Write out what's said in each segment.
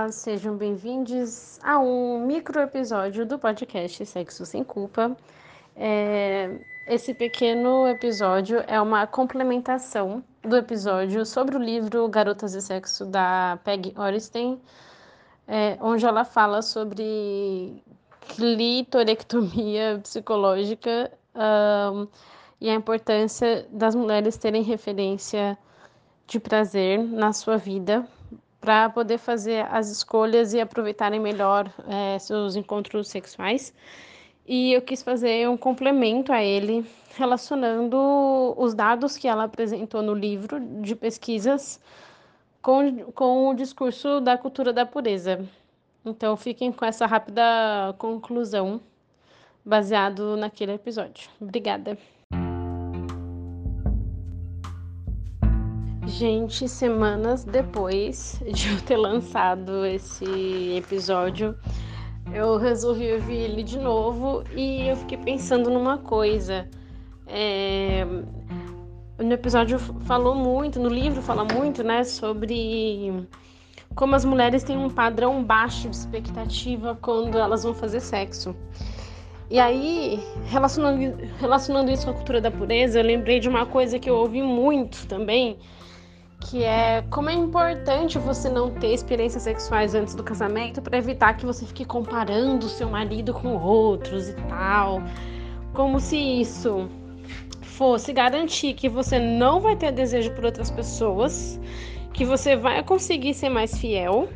sejam bem-vindos a um micro episódio do podcast Sexo Sem Culpa. Esse pequeno episódio é uma complementação do episódio sobre o livro Garotas e Sexo da Peggy Ornstein, onde ela fala sobre clitorectomia psicológica e a importância das mulheres terem referência de prazer na sua vida para poder fazer as escolhas e aproveitarem melhor seus encontros sexuais. E eu quis fazer um complemento a ele, relacionando os dados que ela apresentou no livro de pesquisas com o discurso da cultura da pureza. Então, fiquem com essa rápida conclusão, baseado naquele episódio. Obrigada. Gente, semanas depois de eu ter lançado esse episódio, eu resolvi ouvir ele de novo e eu fiquei pensando numa coisa. No episódio falou muito, no livro fala muito, né, sobre como as mulheres têm um padrão baixo de expectativa quando elas vão fazer sexo. E aí, relacionando isso com a cultura da pureza, eu lembrei de uma coisa que eu ouvi muito também, que é como é importante você não ter experiências sexuais antes do casamento para evitar que você fique comparando o seu marido com outros e tal. Como se isso fosse garantir que você não vai ter desejo por outras pessoas, que você vai conseguir ser mais fiel.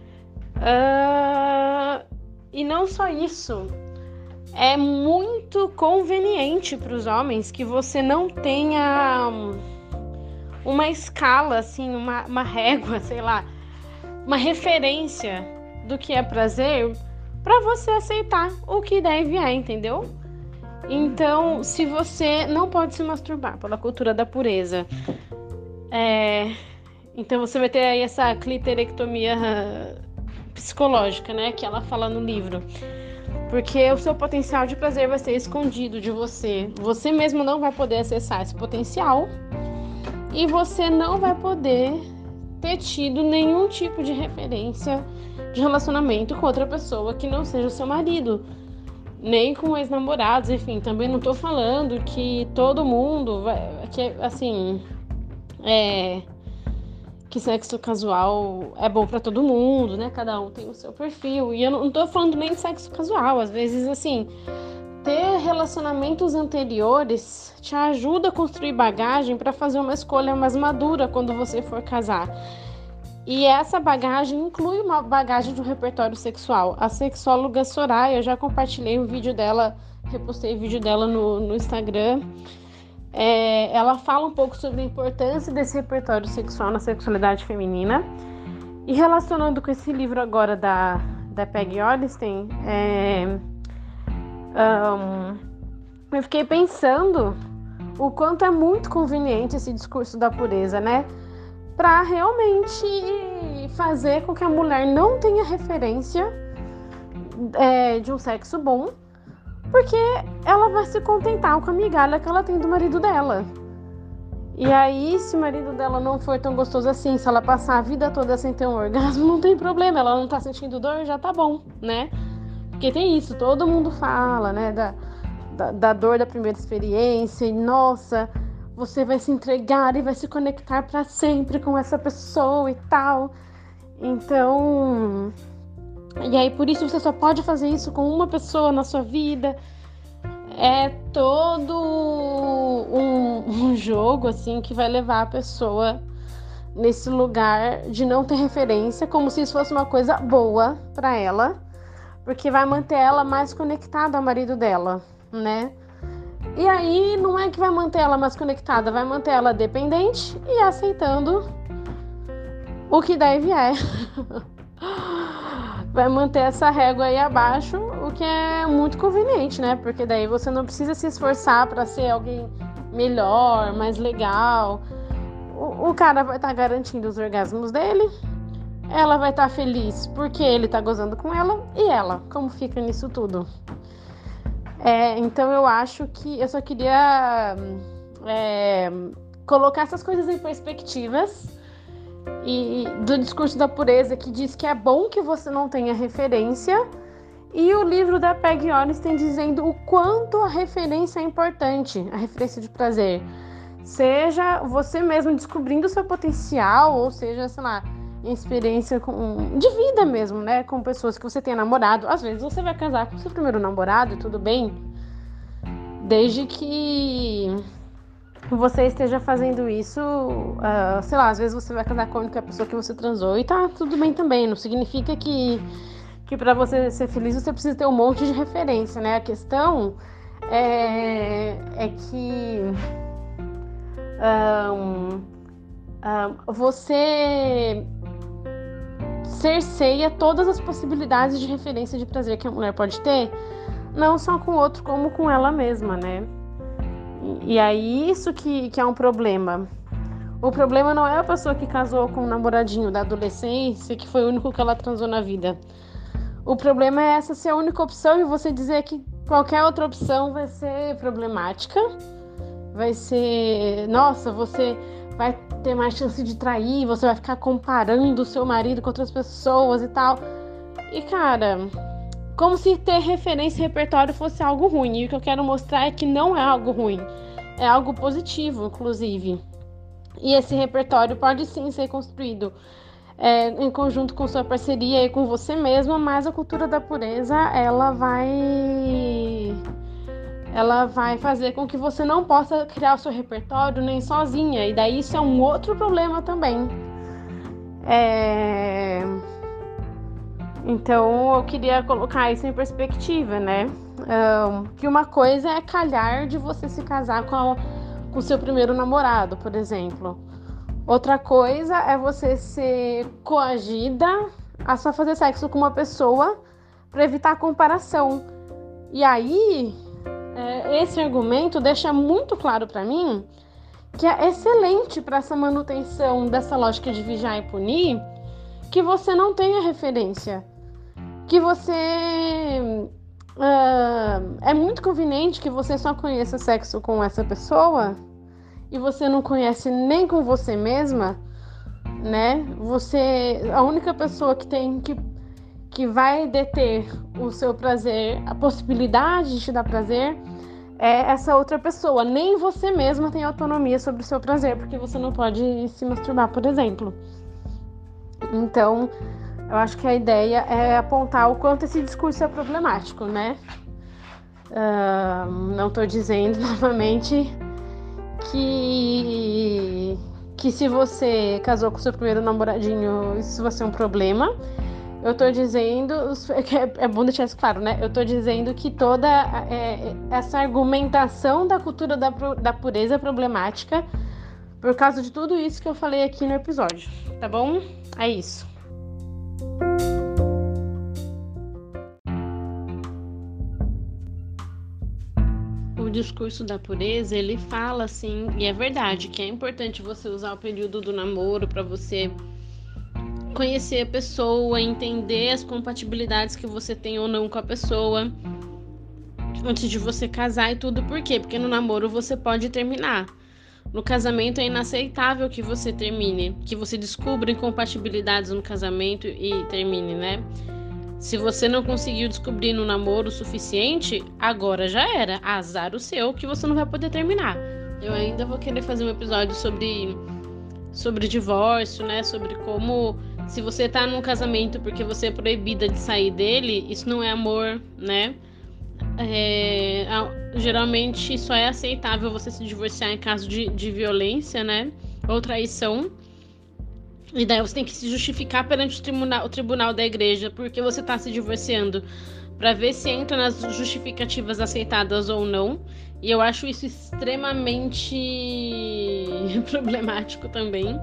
E não só isso. É muito conveniente para os homens que você não tenha uma escala, assim, uma régua, sei lá, uma referência do que é prazer para você aceitar o que deve é, entendeu? Então, se você não pode se masturbar pela cultura da pureza, então você vai ter aí essa clitorectomia psicológica, né, que ela fala no livro. Porque o seu potencial de prazer vai ser escondido de você. Você mesmo não vai poder acessar esse potencial. E você não vai poder ter tido nenhum tipo de referência de relacionamento com outra pessoa que não seja o seu marido. Nem com ex-namorados, enfim. Também não tô falando que todo mundo que sexo casual é bom pra todo mundo, né? Cada um tem o seu perfil. E eu não tô falando nem de sexo casual. Às vezes, assim, ter relacionamentos anteriores te ajuda a construir bagagem para fazer uma escolha mais madura quando você for casar. E essa bagagem inclui uma bagagem de um repertório sexual. A sexóloga Soraya, eu já compartilhei um vídeo dela, repostei o vídeo dela no Instagram. Ela fala um pouco sobre a importância desse repertório sexual na sexualidade feminina. E relacionando com esse livro agora da Peggy Ornstein, eu fiquei pensando o quanto é muito conveniente esse discurso da pureza, né? Para realmente fazer com que a mulher não tenha referência de um sexo bom, porque ela vai se contentar com a migalha que ela tem do marido dela. E aí, se o marido dela não for tão gostoso assim, se ela passar a vida toda sem ter um orgasmo, não tem problema, ela não tá sentindo dor, já tá bom, né? Porque tem isso, todo mundo fala, né, da dor da primeira experiência, e nossa, você vai se entregar e vai se conectar para sempre com essa pessoa e tal. Então, e aí por isso você só pode fazer isso com uma pessoa na sua vida. É todo um jogo, assim, que vai levar a pessoa nesse lugar de não ter referência, como se isso fosse uma coisa boa para ela, porque vai manter ela mais conectada ao marido dela, né? E aí não é que vai manter ela mais conectada, vai manter ela dependente e aceitando o que deve é. Vai manter essa régua aí abaixo, o que é muito conveniente, né? Porque daí você não precisa se esforçar para ser alguém melhor, mais legal. O cara vai estar garantindo os orgasmos dele, ela vai estar feliz porque ele tá gozando com ela, e ela, como fica nisso tudo? Então eu acho que eu só queria colocar essas coisas em perspectivas e do discurso da pureza, que diz que é bom que você não tenha referência, e o livro da Peg Ornstein dizendo o quanto a referência é importante, a referência de prazer. Seja você mesmo descobrindo o seu potencial, ou seja, sei lá, em experiência de vida mesmo, né? Com pessoas que você tenha namorado. Às vezes você vai casar com seu primeiro namorado e tudo bem, desde que você esteja fazendo isso, sei lá, às vezes você vai casar com a única pessoa que você transou e tá tudo bem também. Não significa que para você ser feliz você precisa ter um monte de referência, né? A questão é que você cerceia todas as possibilidades de referência de prazer que a mulher pode ter, não só com o outro, como com ela mesma, né? E aí isso que é um problema. O problema não é a pessoa que casou com um namoradinho da adolescência, que foi o único que ela transou na vida. O problema é essa ser a única opção e você dizer que qualquer outra opção vai ser problemática. Vai ser... Nossa, você vai ter mais chance de trair, você vai ficar comparando o seu marido com outras pessoas e tal. E, cara, como se ter referência e repertório fosse algo ruim. E o que eu quero mostrar é que não é algo ruim. É algo positivo, inclusive. E esse repertório pode sim ser construído em conjunto com sua parceria e com você mesma, mas a cultura da pureza, ela vai fazer com que você não possa criar o seu repertório nem sozinha. E daí isso é um outro problema também. Então eu queria colocar isso em perspectiva, né? Que uma coisa é calhar de você se casar com o seu primeiro namorado, por exemplo. Outra coisa é você ser coagida a só fazer sexo com uma pessoa para evitar a comparação. E aí, esse argumento deixa muito claro para mim que é excelente para essa manutenção dessa lógica de vigiar e punir, que você não tenha referência. Que você... é muito conveniente que você só conheça sexo com essa pessoa e você não conhece nem com você mesma, né? A única pessoa que vai deter o seu prazer, a possibilidade de te dar prazer, é essa outra pessoa. Nem você mesma tem autonomia sobre o seu prazer, porque você não pode se masturbar, por exemplo. Então, eu acho que a ideia é apontar o quanto esse discurso é problemático, né? Não estou dizendo, novamente, que se você casou com seu primeiro namoradinho, isso vai ser um problema. Eu tô dizendo, é bom deixar isso claro, né? Eu tô dizendo que toda essa argumentação da cultura da pureza é problemática por causa de tudo isso que eu falei aqui no episódio, tá bom? É isso. O discurso da pureza, ele fala assim, e é verdade, que é importante você usar o período do namoro para você conhecer a pessoa, entender as compatibilidades que você tem ou não com a pessoa antes de você casar e tudo. Por quê? Porque no namoro você pode terminar. No casamento é inaceitável que você termine, que você descubra incompatibilidades no casamento e termine, né? Se você não conseguiu descobrir no namoro o suficiente, agora já era. Azar o seu, que você não vai poder terminar. Eu ainda vou querer fazer um episódio sobre divórcio, né? Sobre como, se você tá num casamento porque você é proibida de sair dele, isso não é amor, né? Geralmente só é aceitável você se divorciar em caso de violência, né? Ou traição. E daí você tem que se justificar perante o tribunal da igreja porque você tá se divorciando, para ver se entra nas justificativas aceitadas ou não. E eu acho isso extremamente problemático também.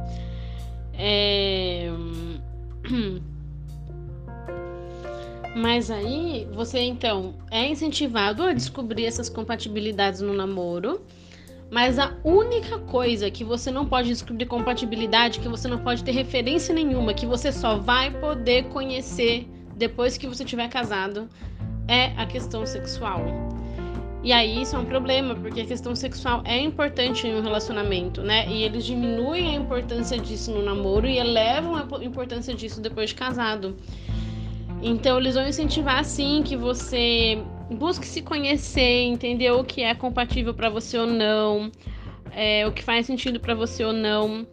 Mas aí você então é incentivado a descobrir essas compatibilidades no namoro. Mas a única coisa que você não pode descobrir compatibilidade, que você não pode ter referência nenhuma, que você só vai poder conhecer depois que você tiver casado, é a questão sexual. E aí isso é um problema, porque a questão sexual é importante em um relacionamento, né? E eles diminuem a importância disso no namoro e elevam a importância disso depois de casado. Então eles vão incentivar sim que você busque se conhecer, entender o que é compatível para você ou não, o que faz sentido para você ou não.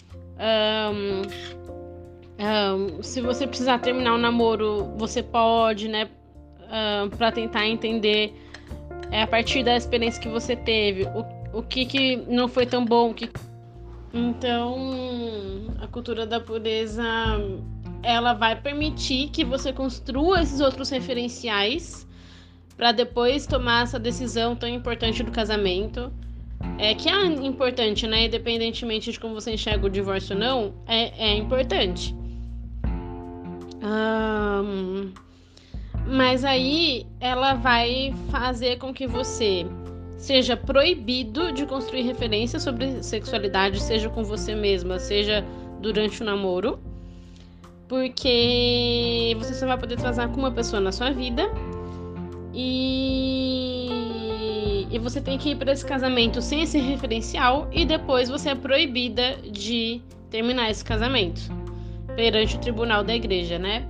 Se você precisar terminar o namoro, você pode, né? Para tentar entender a partir da experiência que você teve, o que não foi tão bom. Então, a cultura da pureza, ela vai permitir que você construa esses outros referenciais para depois tomar essa decisão tão importante do casamento. Que é importante, né? Independentemente de como você enxerga o divórcio ou não, é importante. Mas aí ela vai fazer com que você seja proibido de construir referências sobre sexualidade, seja com você mesma, seja durante o namoro, porque você só vai poder transar com uma pessoa na sua vida e você tem que ir para esse casamento sem esse referencial e depois você é proibida de terminar esse casamento perante o tribunal da igreja, né?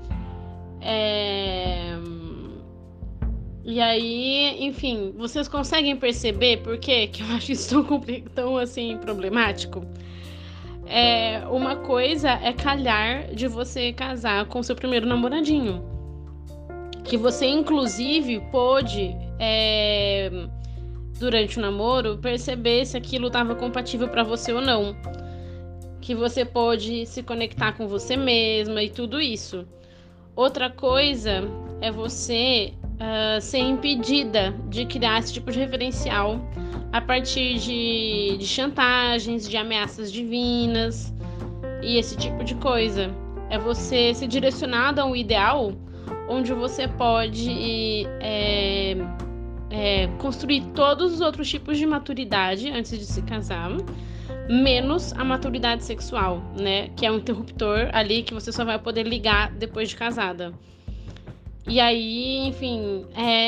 E aí, enfim, vocês conseguem perceber por que eu acho isso tão assim, problemático? Uma coisa é calhar de você casar com seu primeiro namoradinho. Que você, inclusive, pôde, durante o namoro, perceber se aquilo estava compatível para você ou não. Que você pôde se conectar com você mesma e tudo isso. Outra coisa é você ser impedida de criar esse tipo de referencial a partir de chantagens, de ameaças divinas e esse tipo de coisa. É você ser direcionado a um ideal onde você pode construir todos os outros tipos de maturidade antes de se casar, menos a maturidade sexual, né? Que é um interruptor ali que você só vai poder ligar depois de casada. E aí, enfim,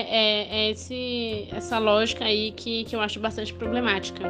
essa lógica aí que eu acho bastante problemática.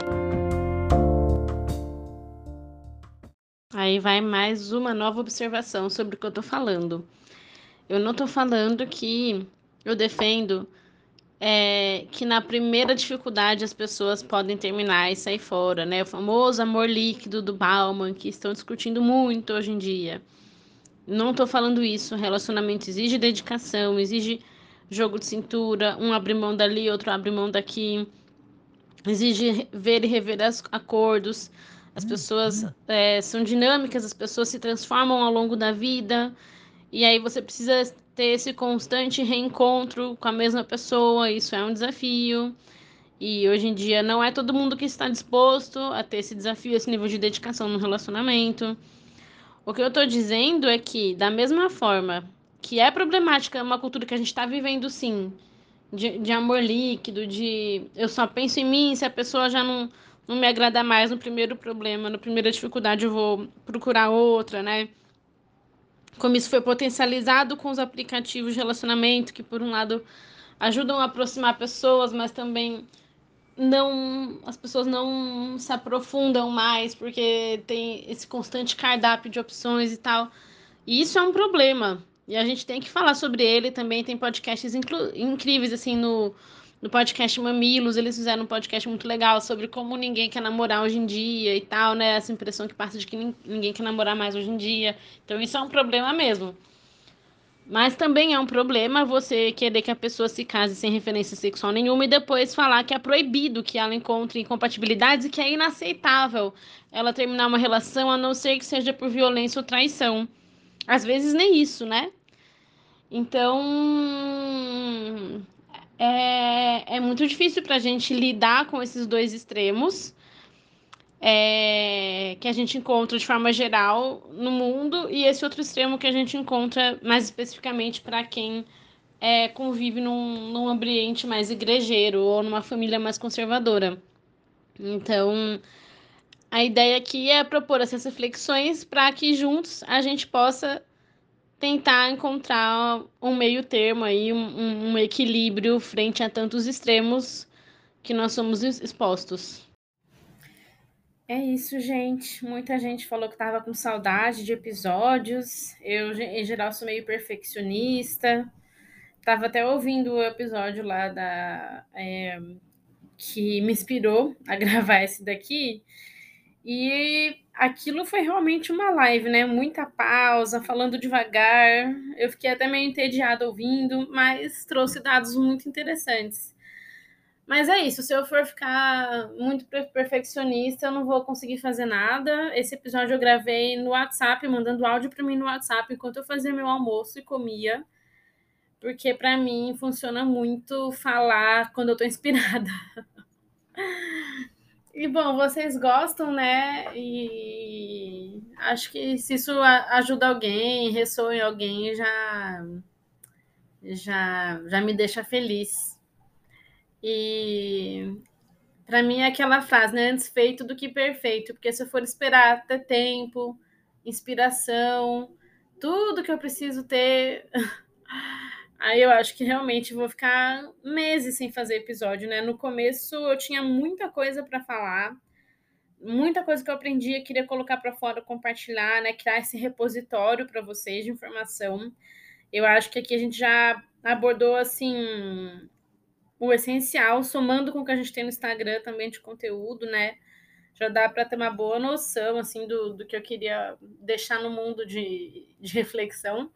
Aí vai mais uma nova observação sobre o que eu tô falando. Eu não tô falando que eu defendo que na primeira dificuldade as pessoas podem terminar e sair fora, né? O famoso amor líquido do Bauman, que estão discutindo muito hoje em dia. Não tô falando isso. Relacionamento exige dedicação, exige jogo de cintura, um abre mão dali, outro abre mão daqui. Exige ver e rever acordos. As pessoas são dinâmicas, as pessoas se transformam ao longo da vida. E aí você precisa ter esse constante reencontro com a mesma pessoa. Isso é um desafio. E hoje em dia não é todo mundo que está disposto a ter esse desafio, esse nível de dedicação no relacionamento. O que eu tô dizendo é que, da mesma forma que é problemática uma cultura que a gente está vivendo, sim, de amor líquido, de eu só penso em mim, se a pessoa já não me agrada mais no primeiro problema, na primeira dificuldade eu vou procurar outra, né? Como isso foi potencializado com os aplicativos de relacionamento, que por um lado ajudam a aproximar pessoas, mas também as pessoas não se aprofundam mais, porque tem esse constante cardápio de opções e tal. E isso é um problema. E a gente tem que falar sobre ele também. Tem podcasts incríveis, assim, no podcast Mamilos. Eles fizeram um podcast muito legal sobre como ninguém quer namorar hoje em dia e tal, né? Essa impressão que passa de que ninguém quer namorar mais hoje em dia. Então isso é um problema mesmo. Mas também é um problema você querer que a pessoa se case sem referência sexual nenhuma e depois falar que é proibido que ela encontre incompatibilidades e que é inaceitável ela terminar uma relação a não ser que seja por violência ou traição. Às vezes nem isso, né? Então, é muito difícil pra gente lidar com esses dois extremos que a gente encontra de forma geral no mundo e esse outro extremo que a gente encontra mais especificamente para quem convive num ambiente mais igrejeiro ou numa família mais conservadora. Então, a ideia aqui é propor essas reflexões para que juntos a gente possa tentar encontrar um meio termo aí, um equilíbrio frente a tantos extremos que nós somos expostos. É isso, gente. Muita gente falou que tava com saudade de episódios. Eu, em geral, sou meio perfeccionista. Tava até ouvindo o episódio lá que me inspirou a gravar esse daqui. E aquilo foi realmente uma live, né? Muita pausa, falando devagar. Eu fiquei até meio entediada ouvindo, mas trouxe dados muito interessantes. Mas é isso, se eu for ficar muito perfeccionista, eu não vou conseguir fazer nada. Esse episódio eu gravei no WhatsApp, mandando áudio para mim no WhatsApp enquanto eu fazia meu almoço e comia, porque para mim funciona muito falar quando eu tô inspirada. E bom, vocês gostam, né? E acho que se isso ajuda alguém, ressoa em alguém, já me deixa feliz. E para mim é aquela frase, né? Antes feito do que perfeito, porque se eu for esperar ter tempo, inspiração, tudo que eu preciso ter, aí eu acho que realmente vou ficar meses sem fazer episódio, né? No começo eu tinha muita coisa para falar, muita coisa que eu aprendi, queria colocar para fora, compartilhar, né? Criar esse repositório para vocês de informação. Eu acho que aqui a gente já abordou assim o essencial, somando com o que a gente tem no Instagram também de conteúdo, né? Já dá para ter uma boa noção assim do que eu queria deixar no mundo de reflexão.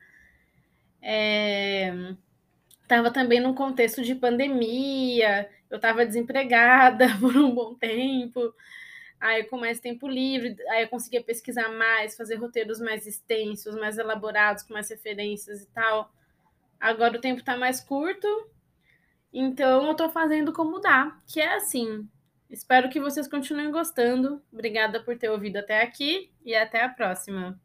Estava também num contexto de pandemia, eu estava desempregada por um bom tempo, aí com mais tempo livre, aí eu conseguia pesquisar mais, fazer roteiros mais extensos, mais elaborados, com mais referências e tal. Agora o tempo está mais curto, então eu estou fazendo como dá, que é assim. Espero que vocês continuem gostando. Obrigada por ter ouvido até aqui e até a próxima.